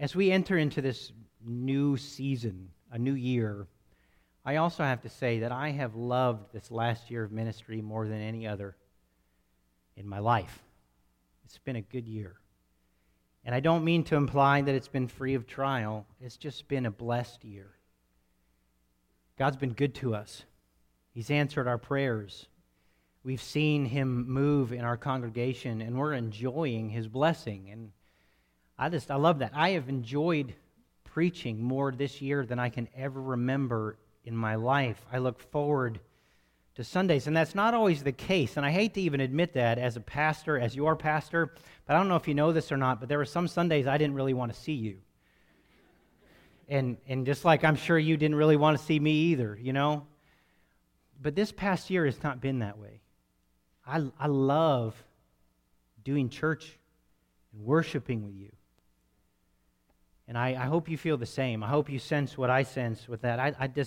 as we enter into this new season, a new year, I also have to say that I have loved this last year of ministry more than any other in my life. It's been a good year. And I don't mean to imply that it's been free of trial. It's just been a blessed year. God's been good to us. He's answered our prayers. We've seen Him move in our congregation, and we're enjoying His blessing. And I love that. I have enjoyed preaching more this year than I can ever remember in my life. I look forward to Sundays, and that's not always the case. And I hate to even admit that as a pastor, as your pastor, but I don't know if you know this or not, but there were some Sundays I didn't really want to see you. And just like I'm sure you didn't really want to see me either, you know? But this past year has not been that way. I love doing church and worshiping with you. And I hope you feel the same. I hope you sense what I sense with that.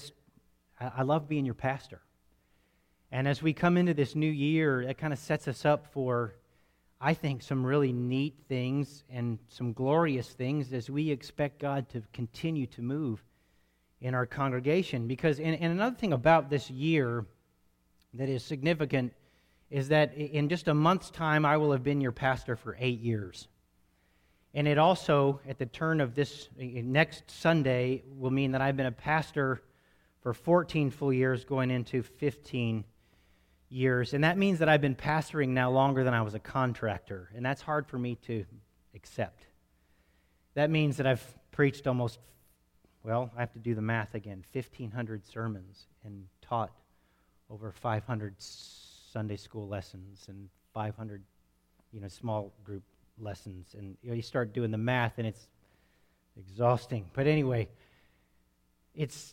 I love being your pastor. And as we come into this new year, it kind of sets us up for, I think, some really neat things and some glorious things as we expect God to continue to move in our congregation. Because, and another thing about this year that is significant is that in just a month's time, I will have been your pastor for 8 years. And it also, at the turn of this next Sunday, will mean that I've been a pastor for 14 full years, going into 15 years. And that means that I've been pastoring now longer than I was a contractor. And that's hard for me to accept. That means that I've preached almost, well, I have to do the math again, 1,500 sermons and taught over 500 Sunday school lessons and 500, small group lessons. And you start doing the math and it's exhausting. But anyway, it's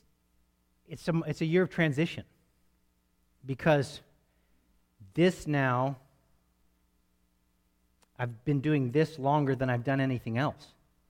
a year of transition, because this now, I've been doing this longer than I've done anything else.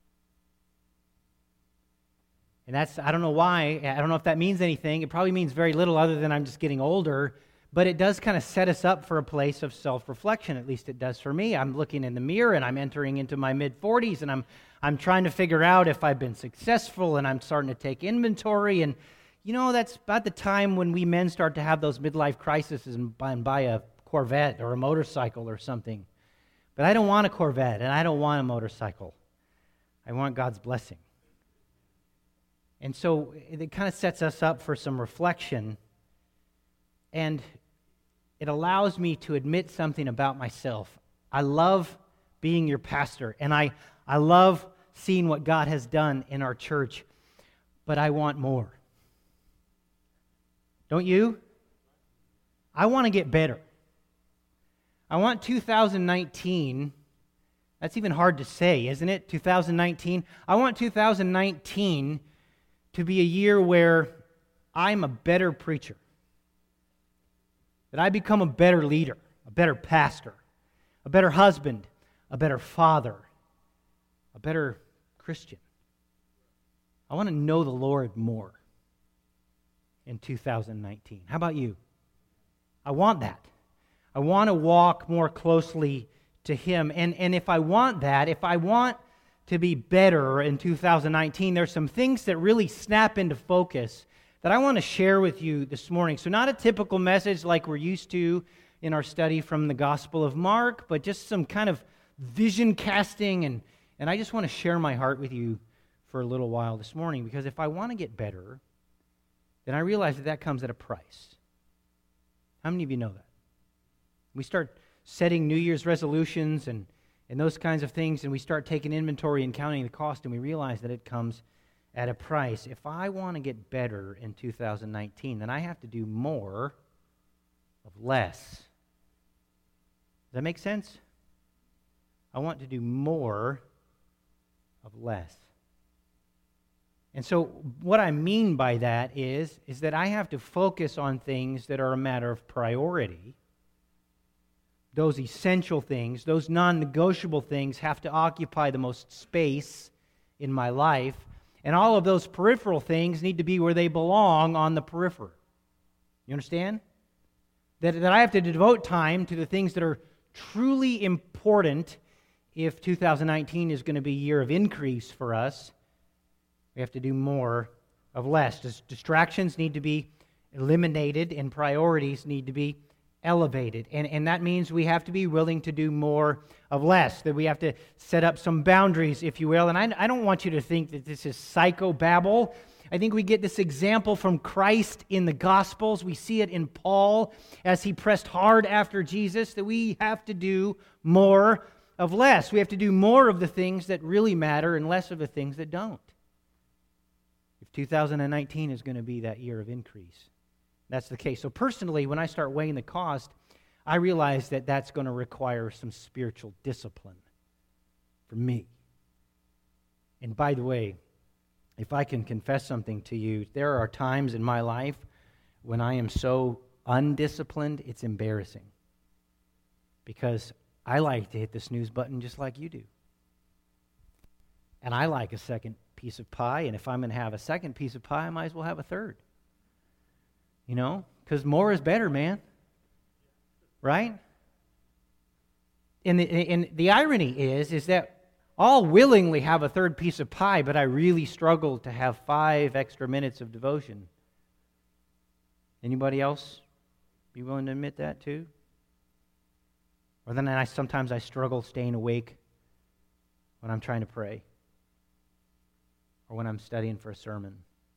And I don't know why, I don't know if that means anything. It probably means very little other than I'm just getting older, but it does kind of set us up for a place of self-reflection. At least it does for me. I'm looking in the mirror and I'm entering into my mid-40s, and I'm trying to figure out if I've been successful, and I'm starting to take inventory. And that's about the time when we men start to have those midlife crises and buy a Corvette or a motorcycle or something. But I don't want a Corvette, and I don't want a motorcycle. I want God's blessing. And so it kind of sets us up for some reflection, and it allows me to admit something about myself. I love being your pastor, and I love seeing what God has done in our church, but I want more. Don't you? I want to get better. I want 2019, that's even hard to say, isn't it? 2019. I want 2019 to be a year where I'm a better preacher, that I become a better leader, a better pastor, a better husband, a better father, a better Christian. I want to know the Lord more in 2019. How about you? I want that. I want to walk more closely to Him. And if I want that, if I want to be better in 2019, there's some things that really snap into focus that I want to share with you this morning. So not a typical message like we're used to in our study from the Gospel of Mark, but just some kind of vision casting. And I just want to share my heart with you for a little while this morning, because if I want to get better, then I realize that comes at a price. How many of you know that? We start setting New Year's resolutions and those kinds of things, and we start taking inventory and counting the cost, and we realize that it comes at a price. If I want to get better in 2019, then I have to do more of less. Does that make sense? I want to do more of less. And so what I mean by that is that I have to focus on things that are a matter of priority. Those essential things, those non-negotiable things have to occupy the most space in my life. And all of those peripheral things need to be where they belong on the periphery. You understand? That I have to devote time to the things that are truly important if 2019 is going to be a year of increase for us, we have to do more of less. Distractions need to be eliminated and priorities need to be elevated. And that means we have to be willing to do more of less, that we have to set up some boundaries, if you will. And I don't want you to think that this is psychobabble. I think we get this example from Christ in the Gospels. We see it in Paul as he pressed hard after Jesus, that we have to do more of less. We have to do more of the things that really matter and less of the things that don't. If 2019 is going to be that year of increase, that's the case. So personally, when I start weighing the cost, I realize that that's going to require some spiritual discipline for me. And by the way, if I can confess something to you, there are times in my life when I am so undisciplined, it's embarrassing. Because I like to hit the snooze button just like you do. And I like a second piece of pie, and if I'm going to have a second piece of pie, I might as well have a third. You know, because more is better, man. Right? And the irony is that I'll willingly have a third piece of pie, but I really struggle to have 5 extra minutes of devotion. Anybody else be willing to admit that too? Or then sometimes I struggle staying awake when I'm trying to pray or when I'm studying for a sermon.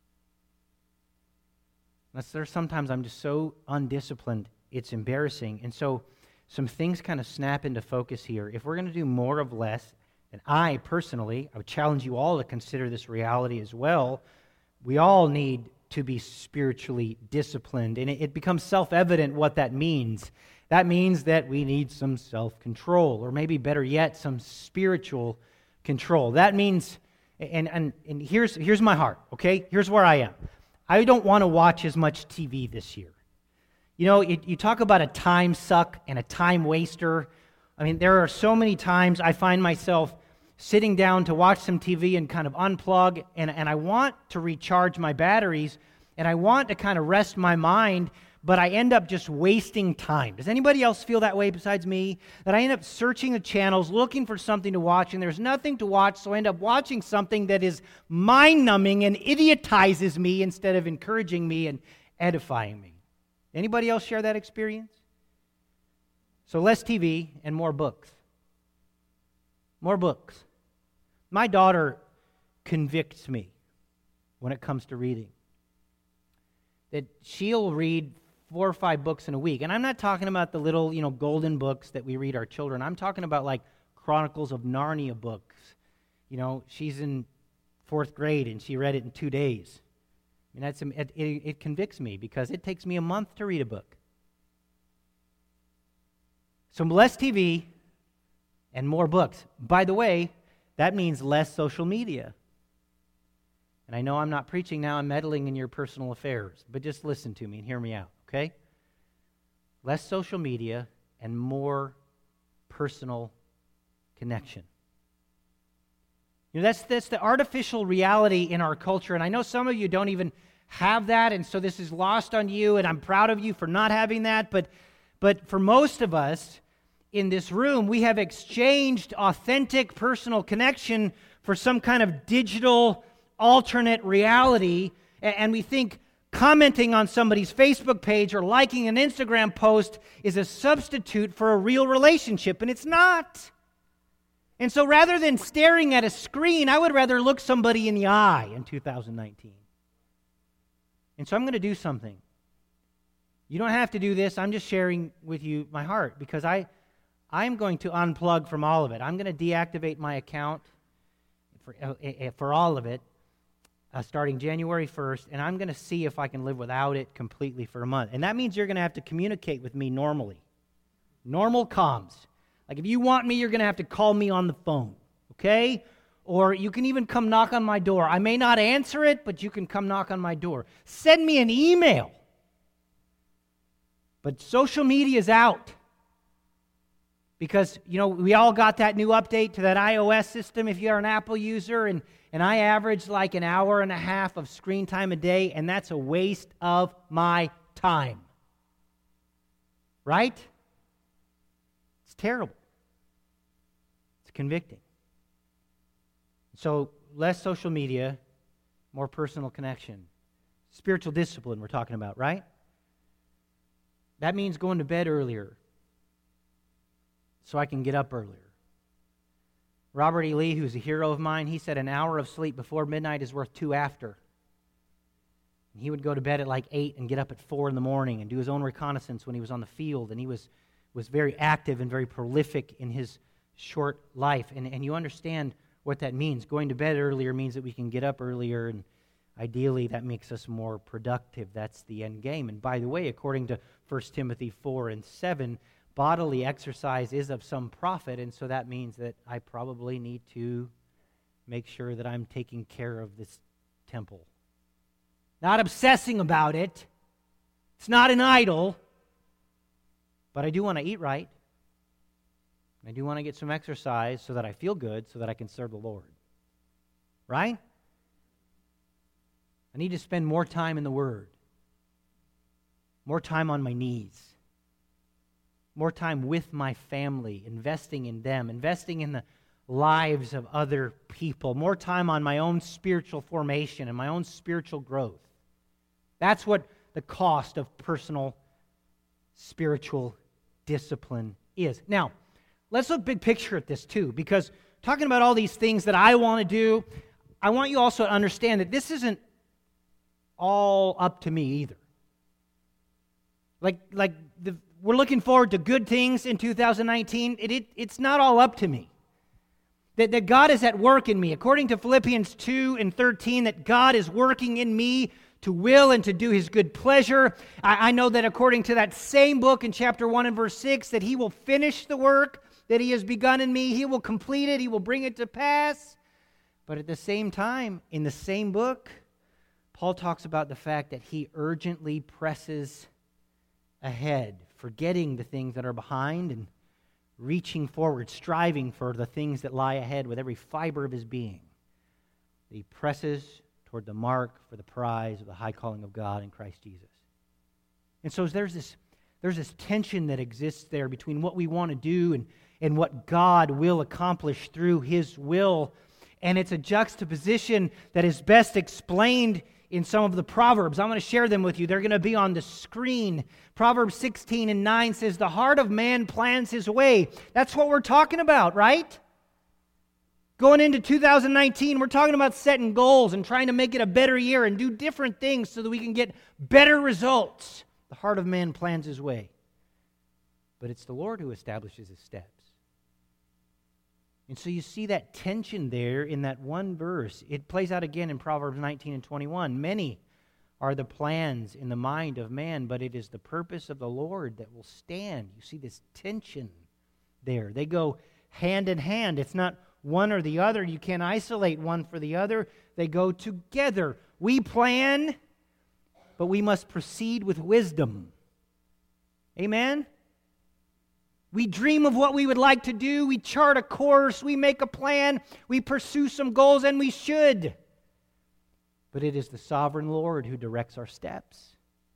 Sometimes I'm just so undisciplined, it's embarrassing. And so some things kind of snap into focus here. If we're going to do more of less, and I would challenge you all to consider this reality as well. We all need to be spiritually disciplined, and it becomes self-evident what that means. That means that we need some self-control, or maybe better yet, some spiritual control. That means, and here's my heart, okay? Here's where I am. I don't want to watch as much TV this year. You know, you talk about a time suck and a time waster. I mean, there are so many times I find myself sitting down to watch some TV and kind of unplug, and I want to recharge my batteries, and I want to kind of rest my mind, but I end up just wasting time. Does anybody else feel that way besides me? That I end up searching the channels, looking for something to watch, and there's nothing to watch, so I end up watching something that is mind-numbing and idiotizes me instead of encouraging me and edifying me. Anybody else share that experience? So less TV and more books. More books. My daughter convicts me when it comes to reading. That she'll read 4 or 5 books in a week. And I'm not talking about the little, golden books that we read our children. I'm talking about like Chronicles of Narnia books. You know, she's in 4th grade and she read it in 2 days. I mean, it convicts me because it takes me a month to read a book. So less TV and more books. By the way, that means less social media. And I know I'm not preaching now, I'm meddling in your personal affairs, but just listen to me and hear me out, okay? Less social media and more personal connection. You know, that's the artificial reality in our culture, and I know some of you don't even have that, and so this is lost on you, and I'm proud of you for not having that, but for most of us in this room, we have exchanged authentic personal connection for some kind of digital alternate reality, and we think commenting on somebody's Facebook page or liking an Instagram post is a substitute for a real relationship, and it's not. And so rather than staring at a screen, I would rather look somebody in the eye in 2019. And so I'm going to do something. You don't have to do this. I'm just sharing with you my heart because I'm going to unplug from all of it. I'm going to deactivate my account for all of it starting January 1st, and I'm going to see if I can live without it completely for a month. And that means you're going to have to communicate with me normally. Normal comms. Like if you want me, you're going to have to call me on the phone, okay? Or you can even come knock on my door. I may not answer it, but you can come knock on my door. Send me an email. But social media is out. Because, we all got that new update to that iOS system if you're an Apple user, and I average like an hour and a half of screen time a day, and that's a waste of my time. Right? It's terrible. It's convicting. So less social media, more personal connection. Spiritual discipline we're talking about, right? That means going to bed earlier so I can get up earlier. Robert E. Lee, who's a hero of mine, he said an hour of sleep before midnight is worth 2 after. And he would go to bed at like 8 and get up at 4 in the morning and do his own reconnaissance when he was on the field. And he was very active and very prolific in his short life. And you understand what that means. Going to bed earlier means that we can get up earlier, and ideally that makes us more productive. That's the end game. And by the way, according to 1 Timothy 4 and 7, bodily exercise is of some profit, and so that means that I probably need to make sure that I'm taking care of this temple. Not obsessing about it. It's not an idol. But I do want to eat right. I do want to get some exercise so that I feel good, so that I can serve the Lord. Right? I need to spend more time in the Word. More time on my knees. More time with my family, investing in them, investing in the lives of other people. More time on my own spiritual formation and my own spiritual growth. That's what the cost of personal spiritual discipline is. Now, let's look big picture at this too, because talking about all these things that I want to do, I want you also to understand that this isn't all up to me either. We're looking forward to good things in 2019. It's not all up to me. That God is at work in me. According to Philippians 2 and 13, that God is working in me to will and to do His good pleasure. I know that according to that same book in chapter 1 and verse 6, that He will finish the work that He has begun in me. He will complete it. He will bring it to pass. But at the same time, in the same book, Paul talks about the fact that he urgently presses ahead, forgetting the things that are behind and reaching forward, striving for the things that lie ahead with every fiber of his being. He presses toward the mark for the prize of the high calling of God in Christ Jesus. And so there's this tension that exists there between what we want to do and what God will accomplish through His will. And it's a juxtaposition that is best explained in some of the Proverbs. I'm going to share them with you. They're going to be on the screen. Proverbs 16 and 9 says, "The heart of man plans his way." That's what we're talking about, right? Going into 2019, we're talking about setting goals and trying to make it a better year and do different things so that we can get better results. The heart of man plans his way. But it's the Lord who establishes his steps. And so you see that tension there in that one verse. It plays out again in Proverbs 19 and 21. Many are the plans in the mind of man, but it is the purpose of the Lord that will stand. You see this tension there. They go hand in hand. It's not one or the other. You can't isolate one for the other. They go together. We plan, but we must proceed with wisdom. Amen? We dream of what we would like to do. We chart a course. We make a plan. We pursue some goals, and we should. But it is the sovereign Lord who directs our steps.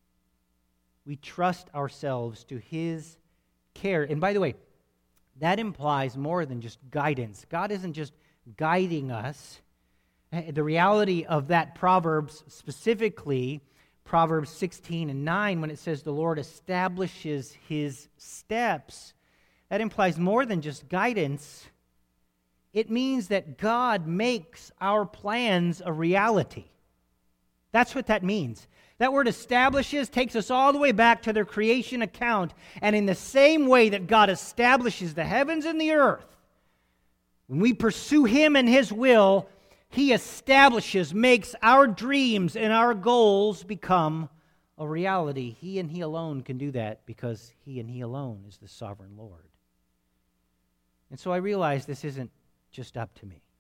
We trust ourselves to His care. And by the way, that implies more than just guidance. God isn't just guiding us. The reality of that Proverbs, specifically Proverbs 16 and 9, when it says the Lord establishes His steps, that implies more than just guidance. It means that God makes our plans a reality. That's what that means. That word establishes takes us all the way back to their creation account. And in the same way that God establishes the heavens and the earth, when we pursue Him and His will, He establishes, makes our dreams and our goals become a reality. He and He alone can do that because He and He alone is the sovereign Lord. And so I realize this isn't just up to me.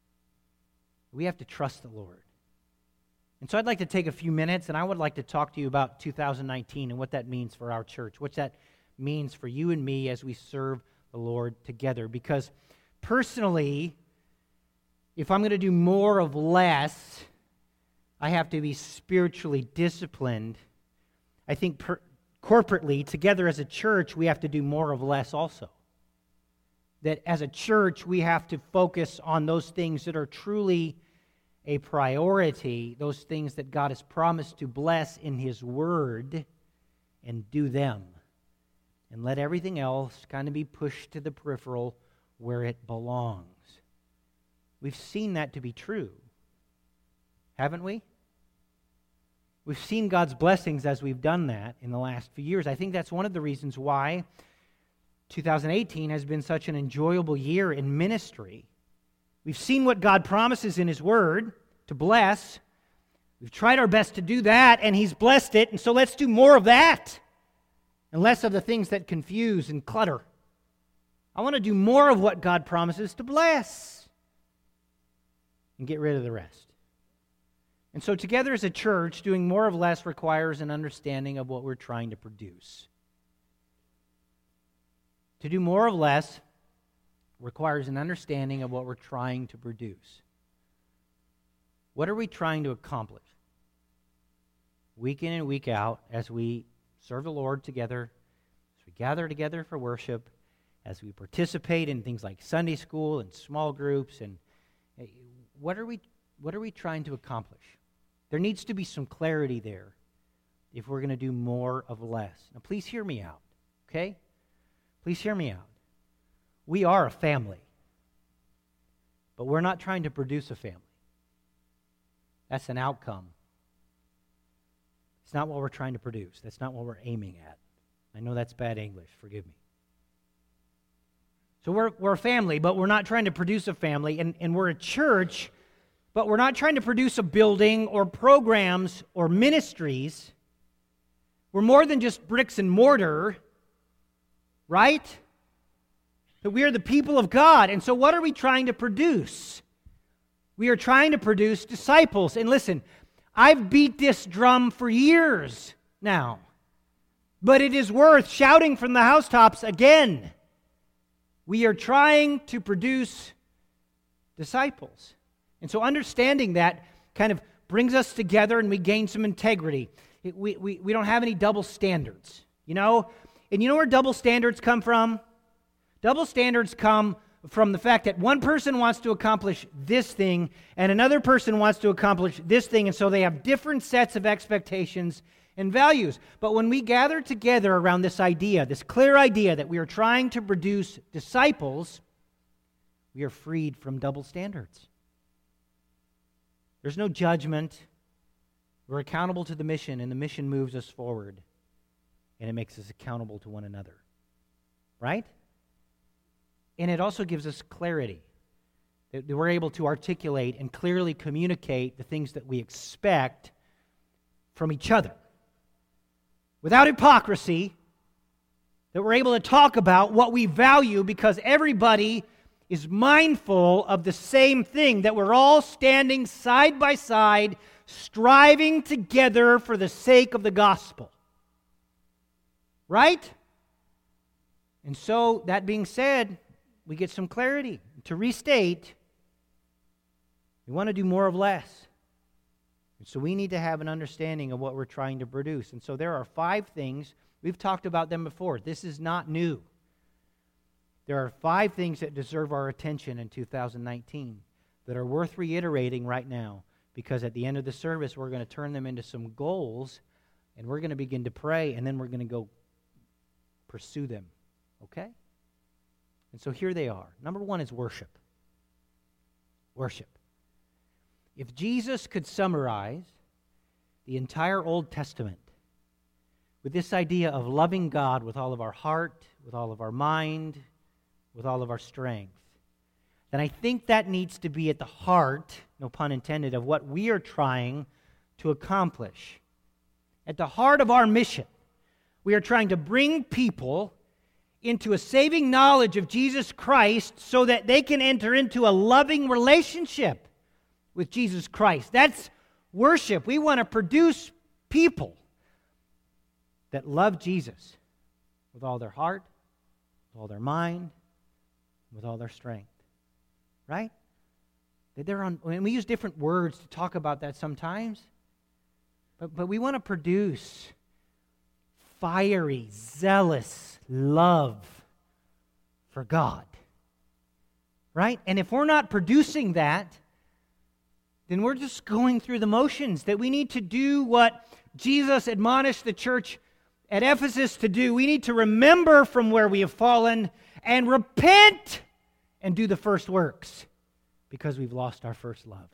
We have to trust the Lord. And so I'd like to take a few minutes, and I would like to talk to you about 2019 and what that means for our church, what that means for you and me as we serve the Lord together. Because personally, if I'm going to do more of less, I have to be spiritually disciplined. I think corporately, together as a church, we have to do more of less also. that as a church we have to focus on those things that are truly a priority, those things that God has promised to bless in His Word, and do them. And let everything else kind of be pushed to the peripheral where it belongs. We've seen that to be true, haven't we? We've seen God's blessings as we've done that in the last few years. I think that's one of the reasons why 2018 has been such an enjoyable year in ministry. We've seen what God promises in His Word to bless. We've tried our best to do that, and He's blessed it, and so let's do more of that and less of the things that confuse and clutter. I want to do more of what God promises to bless and get rid of the rest. And so together as a church, doing more of less requires an understanding of what we're trying to produce. To do more of less requires an understanding of what we're trying to produce. What are we trying to accomplish? Week in and week out, as we serve the Lord together, as we gather together for worship, as we participate in things like Sunday school and small groups, and what are we trying to accomplish? There needs to be some clarity there if we're going to do more of less. Now, please hear me out, okay? Please hear me out. We are a family, but we're not trying to produce a family. That's an outcome. It's not what we're trying to produce. That's not what we're aiming at. I know that's bad English. Forgive me. So we're a family, but we're not trying to produce a family, and we're a church, but we're not trying to produce a building or programs or ministries. We're more than just bricks and mortar, right? But we are the people of God, and so what are we trying to produce? We are trying to produce disciples. And listen, I've beat this drum for years now, but it is worth shouting from the housetops again. We are trying to produce disciples. And so understanding that kind of brings us together and we gain some integrity. We don't have any double standards, you know? And you know where double standards come from? Double standards come from the fact that one person wants to accomplish this thing and another person wants to accomplish this thing, and so they have different sets of expectations and values. But when we gather together around this idea, this clear idea that we are trying to produce disciples, we are freed from double standards. There's no judgment. We're accountable to the mission, and the mission moves us forward, and it makes us accountable to one another. Right? And it also gives us clarity, that we're able to articulate and clearly communicate the things that we expect from each other. Without hypocrisy, that we're able to talk about what we value because everybody is mindful of the same thing, that we're all standing side by side, striving together for the sake of the gospel. Right? And so, that being said, we get some clarity. To restate, we want to do more of less. And so we need to have an understanding of what we're trying to produce. And so there are 5 things. We've talked about them before. This is not new. There are 5 things that deserve our attention in 2019 that are worth reiterating right now, because at the end of the service, we're going to turn them into some goals, and we're going to begin to pray, and then we're going to go pursue them. Okay? And so here they are. Number 1 is worship. Worship. If Jesus could summarize the entire Old Testament with this idea of loving God with all of our heart, with all of our mind, with all of our strength, then I think that needs to be at the heart, no pun intended, of what we are trying to accomplish. At the heart of our mission, we are trying to bring people into a saving knowledge of Jesus Christ so that they can enter into a loving relationship with Jesus Christ. That's worship. We want to produce people that love Jesus with all their heart, with all their mind, with all their strength. Right? And we use different words to talk about that sometimes, but we want to produce fiery, zealous love for God. right? And if we're not producing that, then we're just going through the motions, that we need to do what Jesus admonished the church at Ephesus to do. We need to remember from where we have fallen and repent and do the first works because we've lost our first love.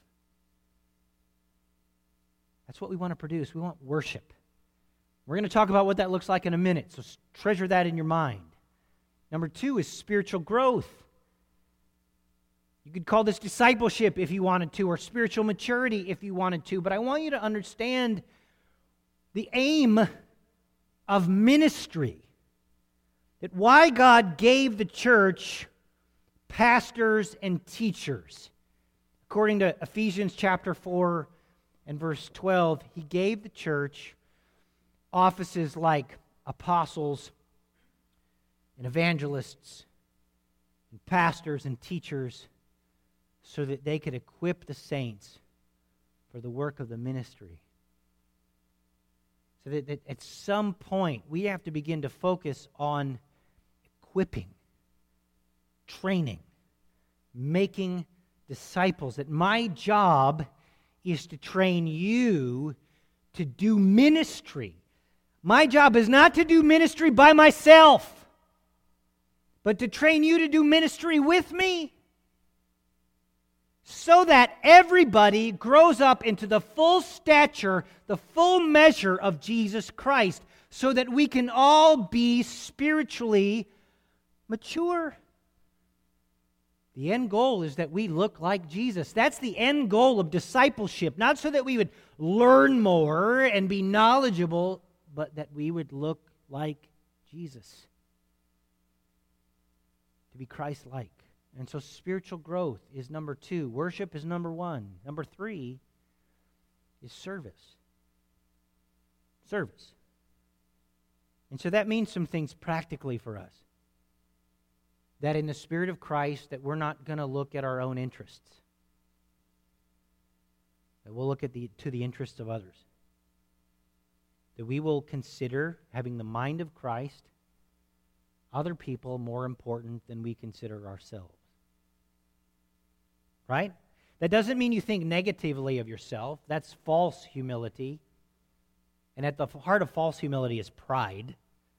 That's what we want to produce. We want worship. We're going to talk about what that looks like in a minute, so treasure that in your mind. Number 2 is spiritual growth. You could call this discipleship if you wanted to, or spiritual maturity if you wanted to, but I want you to understand the aim of ministry. That why God gave the church pastors and teachers. According to Ephesians chapter 4 and verse 12, He gave the church offices like apostles and evangelists and pastors and teachers so that they could equip the saints for the work of the ministry. So that at some point we have to begin to focus on equipping, training, making disciples. That my job is to train you to do ministry. My job is not to do ministry by myself, but to train you to do ministry with me, so that everybody grows up into the full stature, the full measure of Jesus Christ, so that we can all be spiritually mature. The end goal is that we look like Jesus. That's the end goal of discipleship, not so that we would learn more and be knowledgeable, but that we would look like Jesus, to be Christ-like. And so spiritual growth is number 2. Worship is number 1. Number 3 is service. Service. And so that means some things practically for us. That in the Spirit of Christ, that we're not going to look at our own interests. That we'll look to the interests of others. That we will consider having the mind of Christ, other people more important than we consider ourselves. Right? That doesn't mean you think negatively of yourself. That's false humility. And at the heart of false humility is pride.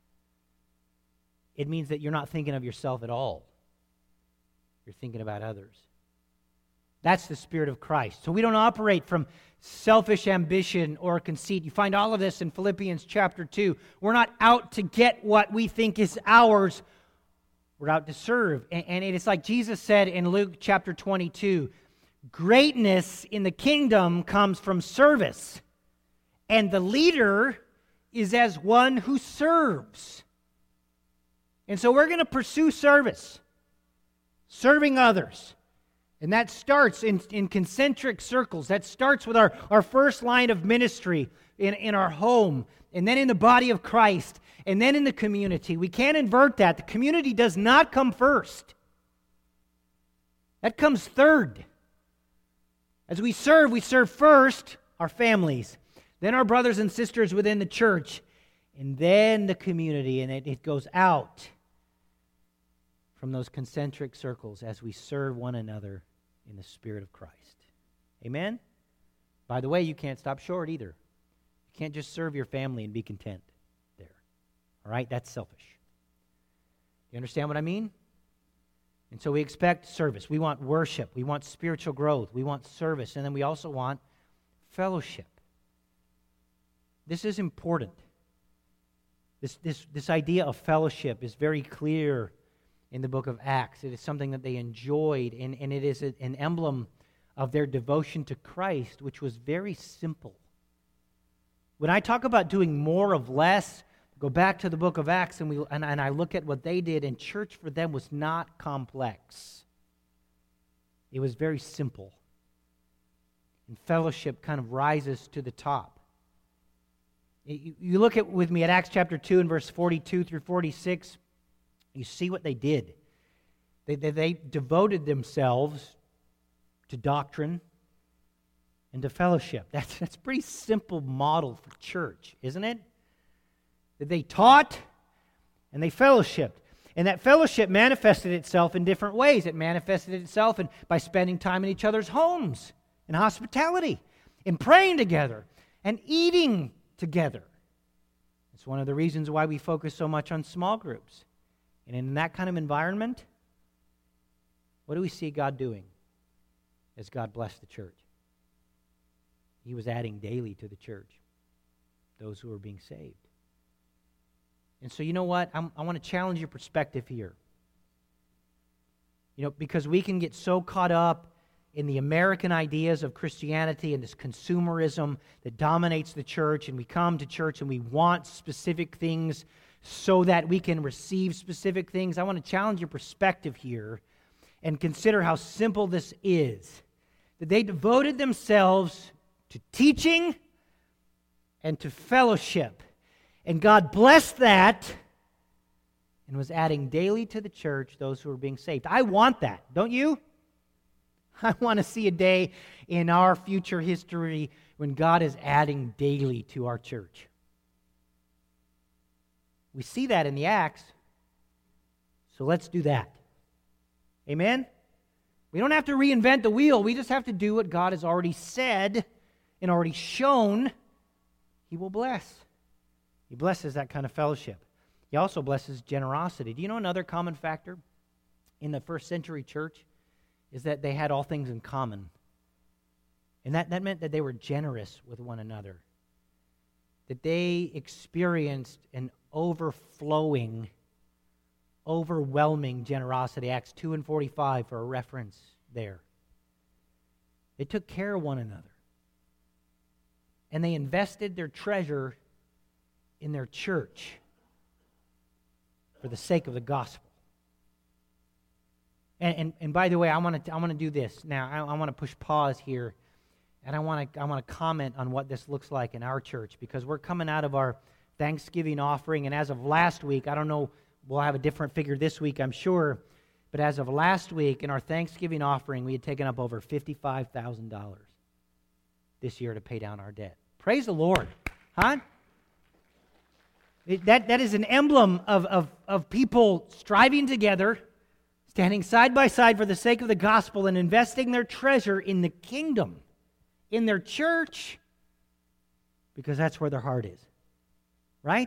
It means that you're not thinking of yourself at all. You're thinking about others. That's the Spirit of Christ. So we don't operate from selfish ambition or conceit. You find all of this in Philippians chapter 2. We're not out to get what we think is ours. We're out to serve. And it's like Jesus said in Luke chapter 22, greatness in the kingdom comes from service, and the leader is as one who serves. And so we're going to pursue service, serving others. And that starts in concentric circles. That starts with our first line of ministry in our home, and then in the body of Christ, and then in the community. We can't invert that. The community does not come first. That comes third. As we serve first our families, then our brothers and sisters within the church, and then the community, and it goes out from those concentric circles as we serve one another in the Spirit of Christ. Amen? By the way, you can't stop short either. You can't just serve your family and be content there. All right? That's selfish. You understand what I mean? And so we expect service. We want worship. We want spiritual growth. We want service. And then we also want fellowship. This is important. This idea of fellowship is very clear in the book of Acts. It is something that they enjoyed, and it is an emblem of their devotion to Christ, which was very simple. When I talk about doing more of less, go back to the book of Acts, and I look at what they did, and church for them was not complex. It was very simple. And fellowship kind of rises to the top. You look with me at Acts chapter 2 and verse 42 through 46. You see what they did. They devoted themselves to doctrine and to fellowship. That's a pretty simple model for church, isn't it? That they taught and they fellowshiped. And that fellowship manifested itself in different ways. It manifested itself by spending time in each other's homes, in hospitality, in praying together, and eating together. It's one of the reasons why we focus so much on small groups. And in that kind of environment, what do we see God doing as God blessed the church? He was adding daily to the church those who were being saved. And so you know what? I want to challenge your perspective here. Because we can get so caught up in the American ideas of Christianity and this consumerism that dominates the church, and we come to church and we want specific things so that we can receive specific things. I want to challenge your perspective here and consider how simple this is. That they devoted themselves to teaching and to fellowship. And God blessed that and was adding daily to the church those who were being saved. I want that, don't you? I want to see a day in our future history when God is adding daily to our church. We see that in the Acts, so let's do that. Amen? We don't have to reinvent the wheel. We just have to do what God has already said and already shown He will bless. He blesses that kind of fellowship. He also blesses generosity. Do you know another common factor in the first century church is that they had all things in common. And that meant that they were generous with one another. That they experienced an overflowing, overwhelming generosity. Acts 2 and 45 for a reference there. They took care of one another. And they invested their treasure in their church for the sake of the gospel. And by the way, I want to do this now. I want to push pause here, and I want to comment on what this looks like in our church, because we're coming out of our Thanksgiving offering, and as of last week, I don't know, we'll have a different figure this week, I'm sure, but as of last week in our Thanksgiving offering, we had taken up over $55,000 this year to pay down our debt. Praise the Lord, huh? That is an emblem of people striving together, standing side by side for the sake of the gospel and investing their treasure in the kingdom, in their church, because that's where their heart is. Right?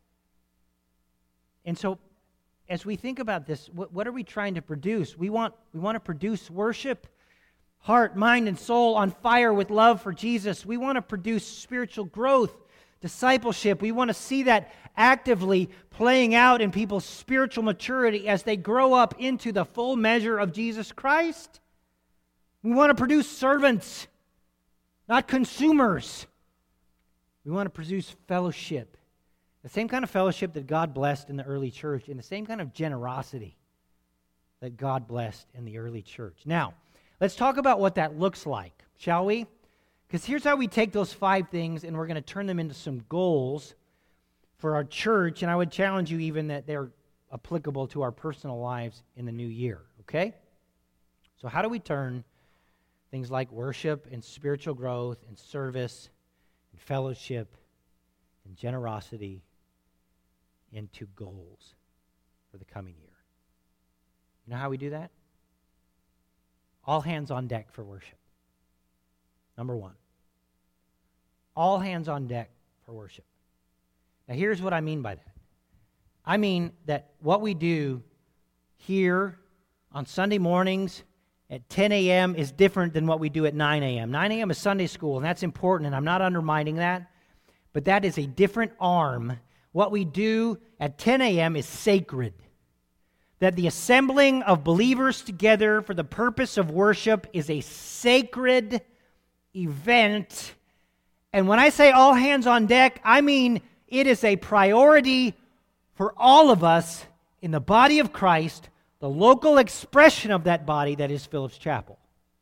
And so, as we think about this, what are we trying to produce? We want to produce worship, heart, mind, and soul on fire with love for Jesus. We want to produce spiritual growth, discipleship. We want to see that actively playing out in people's spiritual maturity as they grow up into the full measure of Jesus Christ. We want to produce servants, not consumers. We want to produce fellowship. The same kind of fellowship that God blessed in the early church, and the same kind of generosity that God blessed in the early church. Now, let's talk about what that looks like, shall we? Because here's how we take those 5 things and we're going to turn them into some goals for our church, and I would challenge you even that they're applicable to our personal lives in the new year, okay? So how do we turn things like worship and spiritual growth and service and fellowship and generosity into goals for the coming year? You know how we do that? All hands on deck for worship. Number 1. All hands on deck for worship. Now here's what I mean by that. I mean that what we do here on Sunday mornings at 10 a.m. is different than what we do at 9 a.m. 9 a.m. is Sunday school, and that's important, and I'm not undermining that, but that is a different arm. What we do at 10 a.m. is sacred. That the assembling of believers together for the purpose of worship is a sacred event. And when I say all hands on deck, I mean it is a priority for all of us in the body of Christ, the local expression of that body that is Phillips Chapel.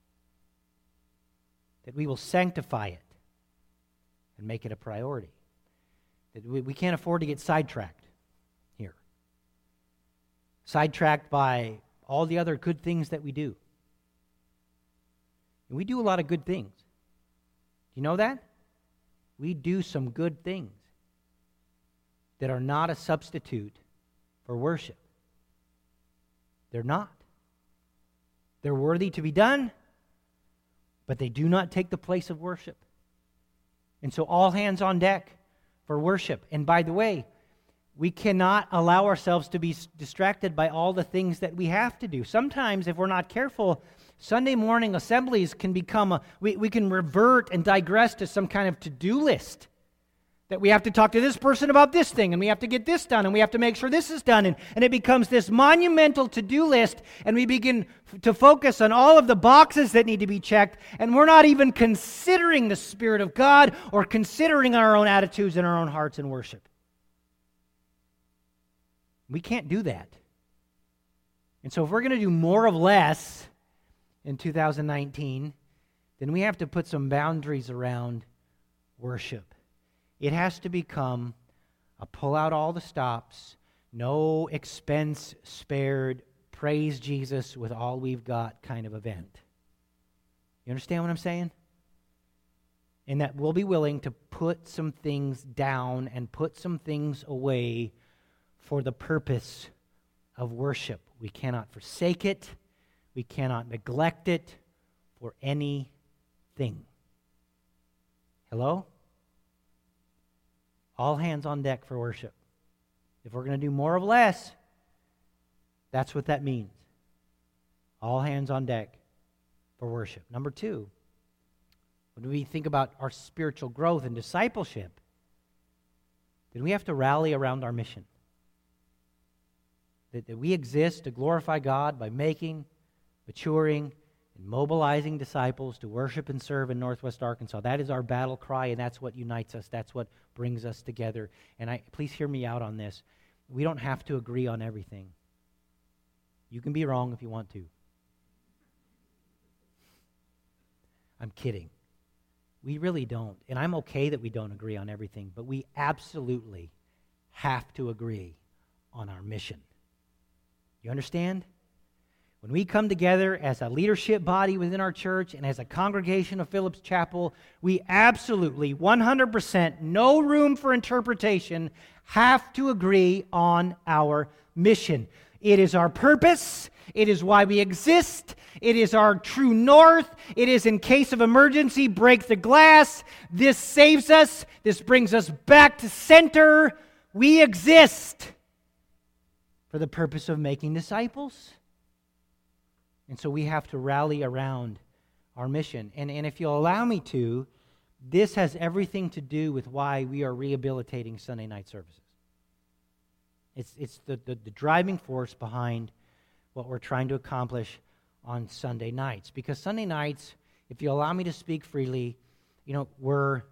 That we will sanctify it and make it a priority. That we can't afford to get sidetracked here. Sidetracked by all the other good things that we do. And we do a lot of good things. Do you know that? We do some good things that are not a substitute for worship. They're not. They're worthy to be done, but they do not take the place of worship. And so all hands on deck for worship. And by the way, we cannot allow ourselves to be distracted by all the things that we have to do. Sometimes, if we're not careful, Sunday morning assemblies can become we can revert and digress to some kind of to-do list. That we have to talk to this person about this thing, and we have to get this done, and we have to make sure this is done. And it becomes this monumental to-do list, and we begin to focus on all of the boxes that need to be checked, and we're not even considering the Spirit of God or considering our own attitudes and our own hearts in worship. We can't do that. And so if we're going to do more of less in 2019, then we have to put some boundaries around worship. It has to become a pull out all the stops, no expense spared, praise Jesus with all we've got kind of event. You understand what I'm saying? And that we'll be willing to put some things down and put some things away for the purpose of worship. We cannot forsake it. We cannot neglect it for anything. Hello? All hands on deck for worship. If we're going to do more of less, that's what that means. All hands on deck for worship. Number 2, when we think about our spiritual growth and discipleship, then we have to rally around our mission. That we exist to glorify God by making, maturing, and mobilizing disciples to worship and serve in Northwest Arkansas. That is our battle cry, and that's what unites us. That's what brings us together. And please hear me out on this. We don't have to agree on everything. You can be wrong if you want to. I'm kidding. We really don't. And I'm okay that we don't agree on everything, but we absolutely have to agree on our mission. You understand? When we come together as a leadership body within our church and as a congregation of Phillips Chapel, we absolutely, 100%, no room for interpretation, have to agree on our mission. It is our purpose. It is why we exist. It is our true north. It is, in case of emergency, break the glass. This saves us. This brings us back to center. We exist for the purpose of making disciples. And so we have to rally around our mission. And if you'll allow me to, this has everything to do with why we are rehabilitating Sunday night services. It's the driving force behind what we're trying to accomplish on Sunday nights. Because Sunday nights, if you allow me to speak freely, they're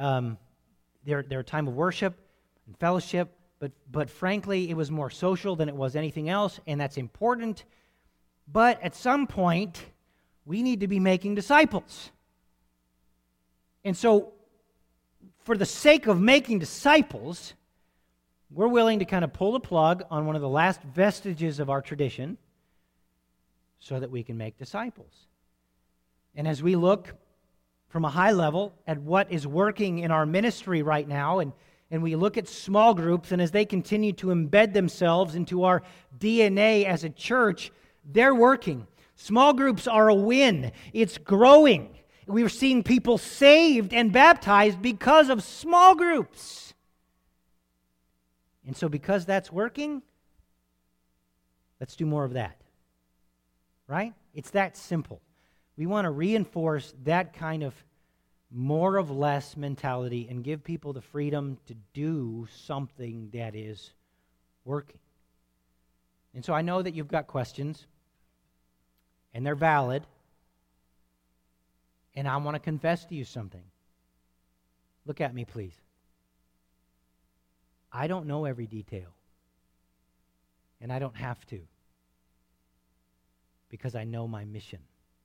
a time of worship and fellowship, but frankly, it was more social than it was anything else, and that's important. But at some point, we need to be making disciples. And so, for the sake of making disciples, we're willing to kind of pull the plug on one of the last vestiges of our tradition so that we can make disciples. And as we look from a high level at what is working in our ministry right now, and we look at small groups, and as they continue to embed themselves into our DNA as a church, they're working. Small groups are a win. It's growing. We're seeing people saved and baptized because of small groups. And so because that's working, let's do more of that. Right? It's that simple. We want to reinforce that kind of more of less mentality and give people the freedom to do something that is working. And so I know that you've got questions, and they're valid, and I want to confess to you something. Look at me, please. I don't know every detail, and I don't have to, because I know my mission.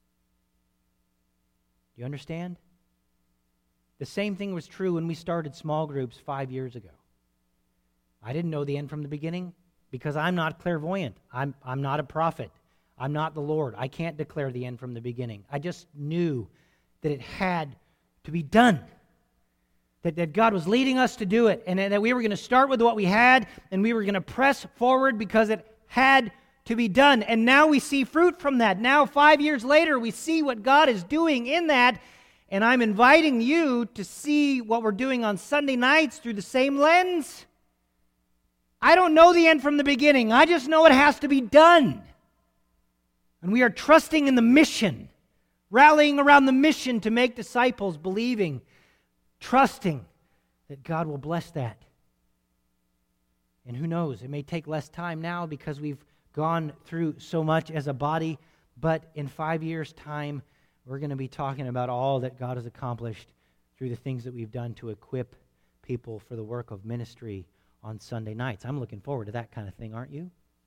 Do you understand? The same thing was true when we started small groups 5 years ago. I didn't know the end from the beginning because I'm not clairvoyant. I'm not a prophet. I'm not the Lord. I can't declare the end from the beginning. I just knew that it had to be done, that God was leading us to do it, and that we were going to start with what we had, and we were going to press forward because it had to be done. And now we see fruit from that. Now, 5 years later, we see what God is doing in that. And I'm inviting you to see what we're doing on Sunday nights through the same lens. I don't know the end from the beginning. I just know it has to be done. And we are trusting in the mission, rallying around the mission to make disciples, believing, trusting that God will bless that. And who knows, it may take less time now because we've gone through so much as a body, but in 5 years' time, we're going to be talking about all that God has accomplished through the things that we've done to equip people for the work of ministry on Sunday nights. I'm looking forward to that kind of thing, aren't you?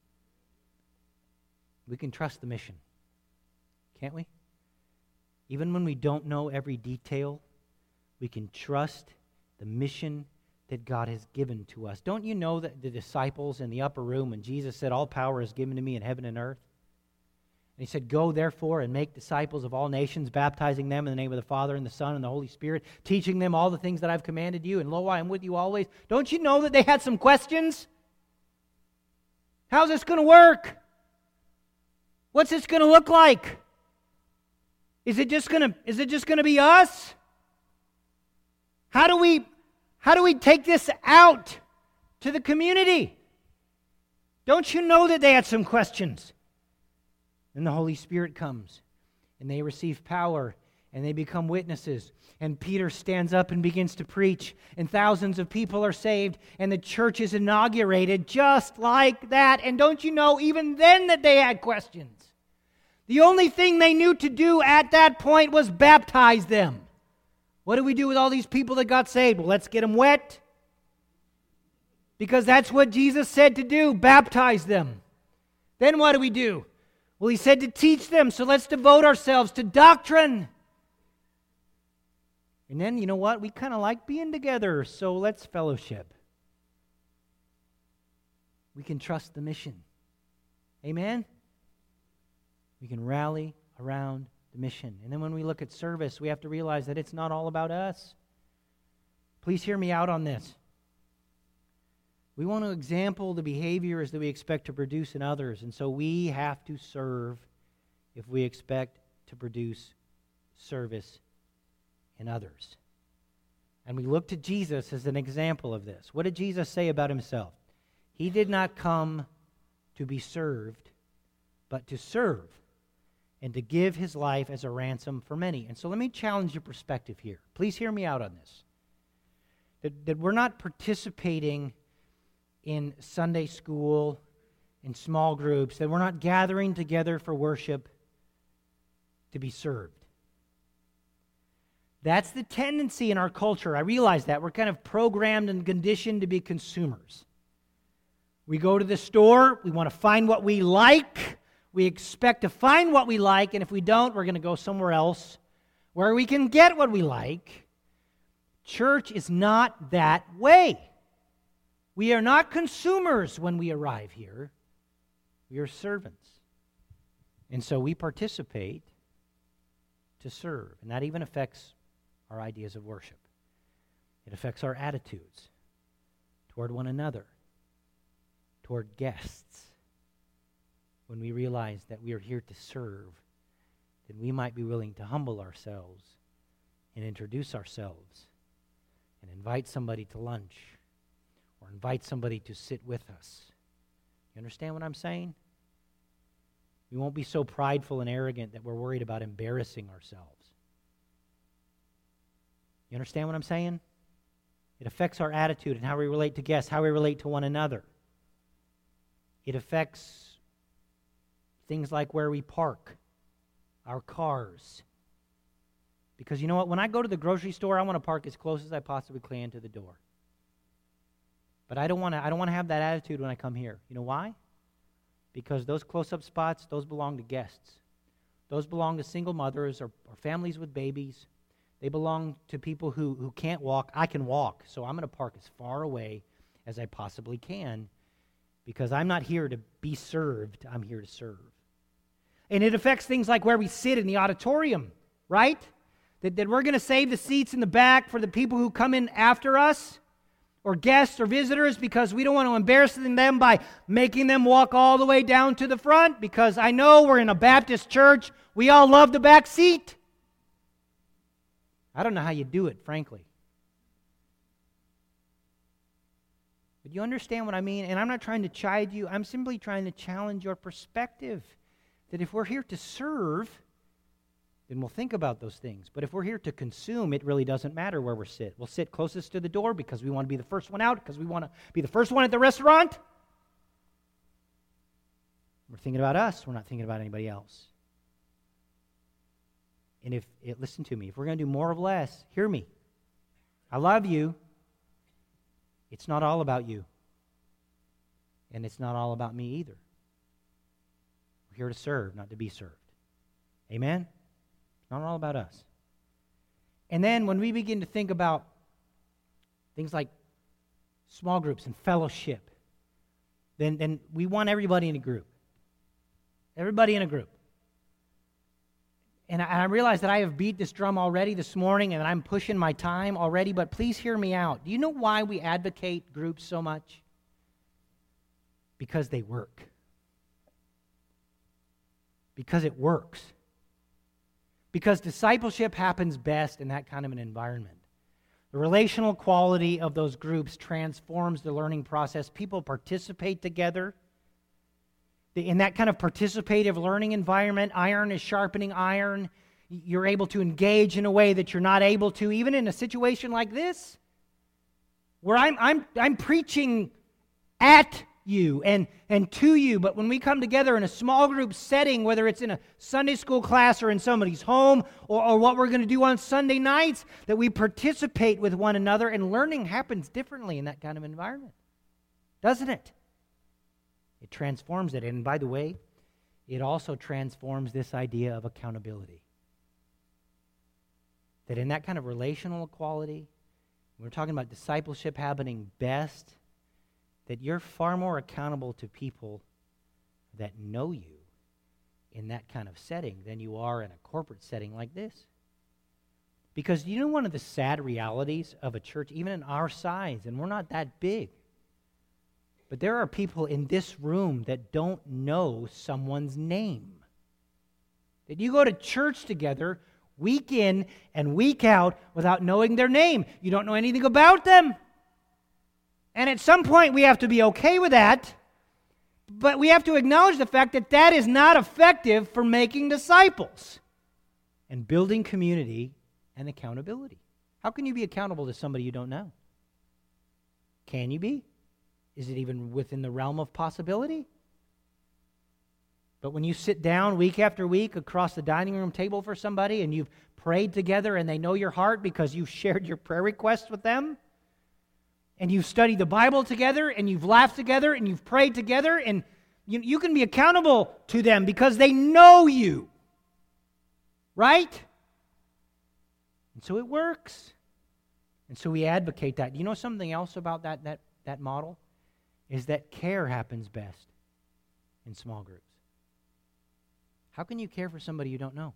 We can trust the mission, can't we? Even when we don't know every detail, we can trust the mission that God has given to us. Don't you know that the disciples in the upper room, when Jesus said, all power is given to me in heaven and earth, and he said, go therefore and make disciples of all nations, baptizing them in the name of the Father and the Son and the Holy Spirit, teaching them all the things that I've commanded you, and lo, I am with you always. Don't you know that they had some questions? How's this going to work? What's this going to look like? Is it just going to be us? How do we take this out to the community? Don't you know that they had some questions? Then the Holy Spirit comes, and they receive power, and they become witnesses. And Peter stands up and begins to preach, and thousands of people are saved, and the church is inaugurated just like that. And don't you know, even then, that they had questions? The only thing they knew to do at that point was baptize them. What do we do with all these people that got saved? Well, let's get them wet. Because that's what Jesus said to do, baptize them. Then what do we do? Well, he said to teach them, so let's devote ourselves to doctrine. And then, you know what? We kind of like being together, so let's fellowship. We can trust the mission. Amen? We can rally around the mission. And then when we look at service, we have to realize that it's not all about us. Please hear me out on this. We want to example the behaviors that we expect to produce in others, and so we have to serve if we expect to produce service in others. And we look to Jesus as an example of this. What did Jesus say about himself? He did not come to be served, but to serve and to give his life as a ransom for many. And so let me challenge your perspective here. Please hear me out on this. That we're not participating in Sunday school, in small groups, that we're not gathering together for worship to be served. That's the tendency in our culture. I realize that. We're kind of programmed and conditioned to be consumers. We go to the store, we want to find what we like, we expect to find what we like, and if we don't, we're going to go somewhere else where we can get what we like. Church is not that way. We are not consumers when we arrive here. We are servants. And so we participate to serve. And that even affects our ideas of worship. It affects our attitudes toward one another, toward guests. When we realize that we are here to serve, then we might be willing to humble ourselves and introduce ourselves and invite somebody to lunch or invite somebody to sit with us. You understand what I'm saying? We won't be so prideful and arrogant that we're worried about embarrassing ourselves. You understand what I'm saying? It affects our attitude and how we relate to guests, how we relate to one another. It affects things like where we park our cars. Because you know what? When I go to the grocery store, I want to park as close as I possibly can to the door. But I don't want to have that attitude when I come here. You know why? Because those close-up spots, those belong to guests. Those belong to single mothers or families with babies. They belong to people who can't walk. I can walk, so I'm going to park as far away as I possibly can because I'm not here to be served. I'm here to serve. And it affects things like where we sit in the auditorium, right? That we're going to save the seats in the back for the people who come in after us. or guests or visitors because we don't want to embarrass them by making them walk all the way down to the front, because I know we're in a Baptist church. We all love the back seat. I don't know how you do it, frankly. But you understand what I mean? And I'm not trying to chide you. I'm simply trying to challenge your perspective that if we're here to serve, then we'll think about those things. But if we're here to consume, it really doesn't matter where we sit. We'll sit closest to the door because we want to be the first one out, because we want to be the first one at the restaurant. We're thinking about us. We're not thinking about anybody else. And listen to me, if we're going to do more of less, hear me. I love you. It's not all about you. And it's not all about me either. We're here to serve, not to be served. Amen? It's not all about us. And then when we begin to think about things like small groups and fellowship, then we want everybody in a group. Everybody in a group. And I realize that I have beat this drum already this morning and I'm pushing my time already, but please hear me out. Do you know why we advocate groups so much? Because they work. Because it works. Because discipleship happens best in that kind of an environment. The relational quality of those groups transforms the learning process. People participate together. In that kind of participative learning environment, iron is sharpening iron. You're able to engage in a way that you're not able to, even in a situation like this, where I'm preaching at you and to you. But when we come together in a small group setting, whether it's in a Sunday school class or in somebody's home, or what we're going to do on Sunday nights, that we participate with one another, and learning happens differently in that kind of environment. Doesn't it? It transforms it. And by the way, it also transforms this idea of accountability. That in that kind of relational equality, we're talking about discipleship happening best, that you're far more accountable to people that know you in that kind of setting than you are in a corporate setting like this. Because you know one of the sad realities of a church, even in our size, and we're not that big, but there are people in this room that don't know someone's name. That you go to church together week in and week out without knowing their name. You don't know anything about them. And at some point we have to be okay with that, but we have to acknowledge the fact that that is not effective for making disciples and building community and accountability. How can you be accountable to somebody you don't know? Can you be? Is it even within the realm of possibility? But when you sit down week after week across the dining room table for somebody and you've prayed together and they know your heart because you've shared your prayer requests with them, and you've studied the Bible together and you've laughed together and you've prayed together, and you can be accountable to them because they know you. Right? And so it works. And so we advocate that. You know something else about that model? Is that care happens best in small groups. How can you care for somebody you don't know?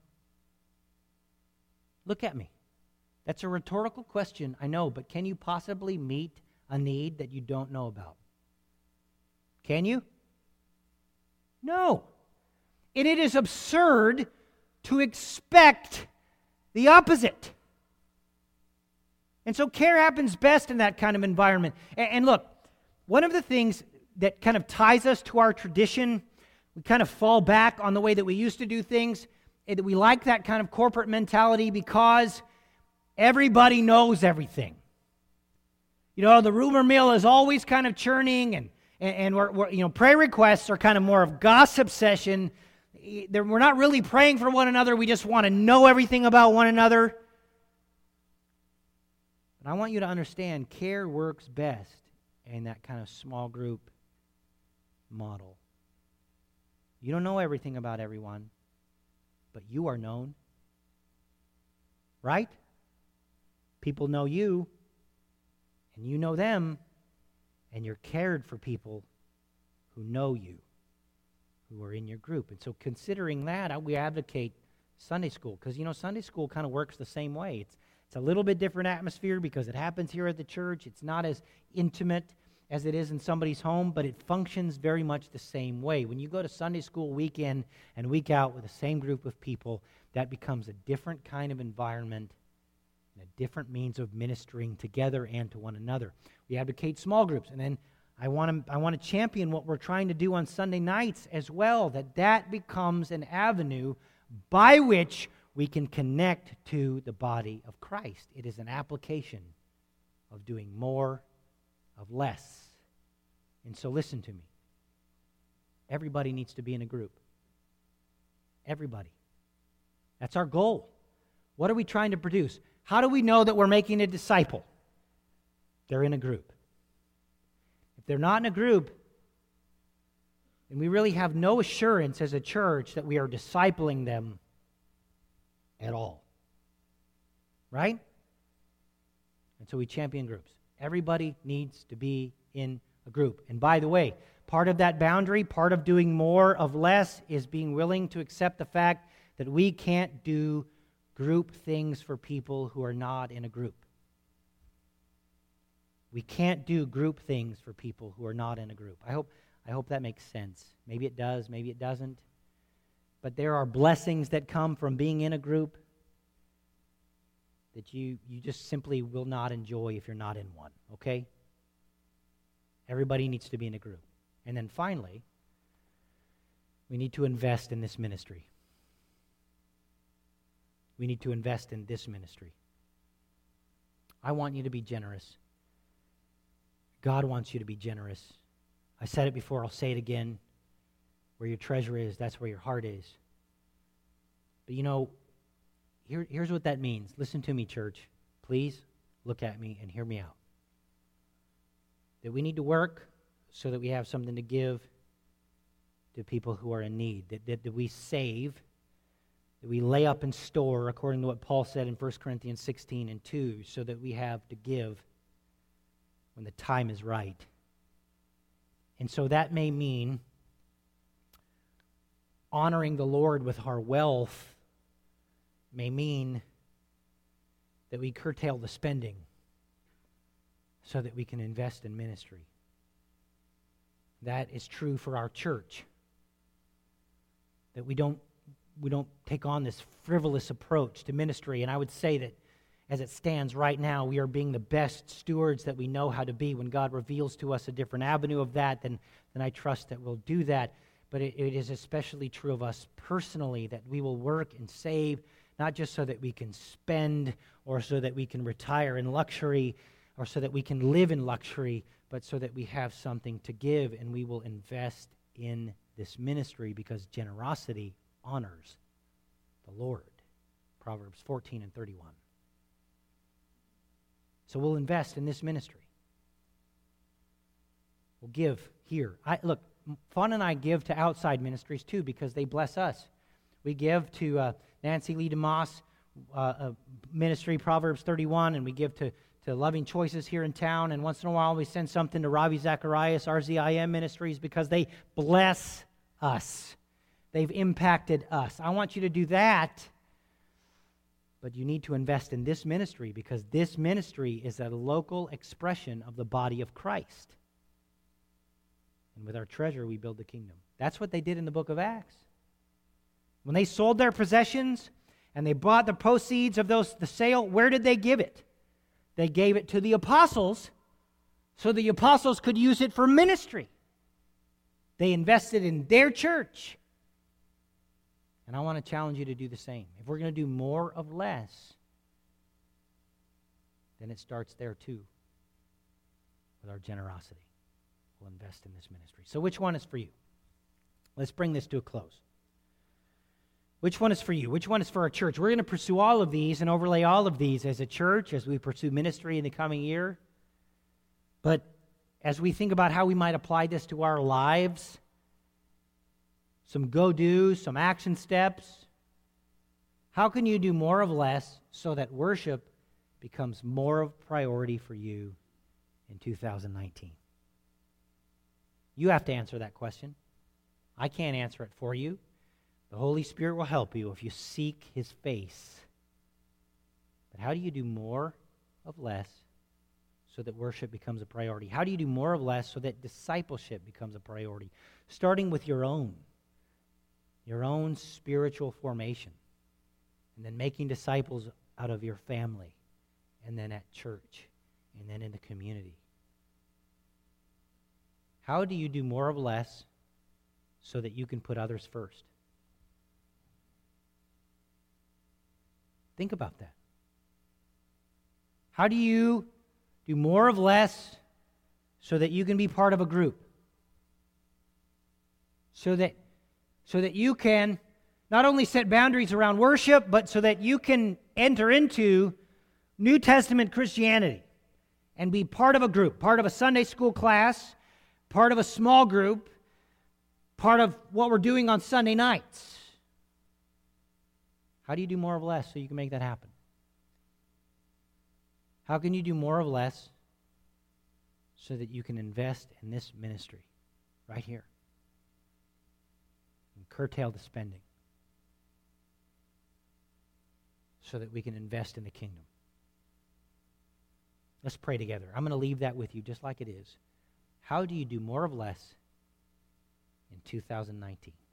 Look at me. That's a rhetorical question, I know, but can you possibly meet a need that you don't know about? Can you? No. And it is absurd to expect the opposite. And so care happens best in that kind of environment. And look, one of the things that kind of ties us to our tradition, we kind of fall back on the way that we used to do things, that we like that kind of corporate mentality because everybody knows everything. You know, the rumor mill is always kind of churning, and we're prayer requests are kind of more of gossip session. We're not really praying for one another. We just want to know everything about one another. But I want you to understand, care works best in that kind of small group model. You don't know everything about everyone, but you are known. Right? People know you, and you know them, and you're cared for people who know you, who are in your group. And so considering that, we advocate Sunday school, because, Sunday school kind of works the same way. It's a little bit different atmosphere because it happens here at the church. It's not as intimate as it is in somebody's home, but it functions very much the same way. When you go to Sunday school week in and week out with the same group of people, that becomes a different kind of environment and a different means of ministering together and to one another. We advocate small groups, and then I want to champion what we're trying to do on Sunday nights as well, that becomes an avenue by which we can connect to the body of Christ. It is an application of doing more of less. And so listen to me. Everybody needs to be in a group. Everybody. That's our goal. What are we trying to produce? How do we know that we're making a disciple? They're in a group. If they're not in a group, then we really have no assurance as a church that we are discipling them at all. Right? And so we champion groups. Everybody needs to be in a group. And by the way, part of that boundary, part of doing more of less, is being willing to accept the fact that we can't do group things for people who are not in a group. We can't do group things for people who are not in a group. I hope that makes sense. Maybe it does, maybe it doesn't. But there are blessings that come from being in a group that you just simply will not enjoy if you're not in one, okay? Everybody needs to be in a group. And then finally, we need to invest in this ministry. We need to invest in this ministry. I want you to be generous. God wants you to be generous. I said it before, I'll say it again. Where your treasure is, that's where your heart is. But you know, here's what that means. Listen to me, church. Please look at me and hear me out. That we need to work so that we have something to give to people who are in need. That we save, that we lay up and store, according to what Paul said in 1 Corinthians 16:2, so that we have to give when the time is right. And so that may mean honoring the Lord with our wealth, may mean that we curtail the spending so that we can invest in ministry. That is true for our church. That we don't take on this frivolous approach to ministry. And I would say that as it stands right now, we are being the best stewards that we know how to be. When God reveals to us a different avenue of that, then I trust that we'll do that. But it is especially true of us personally, that we will work and save, not just so that we can spend or so that we can retire in luxury or so that we can live in luxury, but so that we have something to give, and we will invest in this ministry because generosity honors the Lord. Proverbs 14:31. So we'll invest in this ministry. We'll give here. Look, Fawn and I give to outside ministries too because they bless us. We give to Nancy Lee DeMoss ministry, Proverbs 31, and we give to Loving Choices here in town, and once in a while we send something to Ravi Zacharias, RZIM Ministries, because they bless us. They've impacted us. I want you to do that, but you need to invest in this ministry because this ministry is a local expression of the body of Christ. And with our treasure, we build the kingdom. That's what they did in the book of Acts. When they sold their possessions and they bought the proceeds of the sale, where did they give it? They gave it to the apostles so the apostles could use it for ministry. They invested in their church. And I want to challenge you to do the same. If we're going to do more of less, then it starts there too, with our generosity. We'll invest in this ministry. So which one is for you? Let's bring this to a close. Which one is for you? Which one is for our church? We're going to pursue all of these and overlay all of these as a church as we pursue ministry in the coming year. But as we think about how we might apply this to our lives, some go-dos, some action steps, how can you do more of less so that worship becomes more of a priority for you in 2019? You have to answer that question. I can't answer it for you. The Holy Spirit will help you if you seek His face. But But how do you do more of less so that worship becomes a priority? How do you do more of less so that discipleship becomes a priority? Starting with your own spiritual formation, and then making disciples out of your family, and then at church, and then in the community. How do you do more of less so that you can put others first? Think about that. How do you do more of less so that you can be part of a group? So that you can not only set boundaries around worship, but so that you can enter into New Testament Christianity and be part of a group, part of a Sunday school class, part of a small group, part of what we're doing on Sunday nights. How do you do more of less so you can make that happen? How can you do more of less so that you can invest in this ministry right here? And curtail the spending so that we can invest in the kingdom. Let's pray together. I'm going to leave that with you just like it is. How do you do more of less in 2019?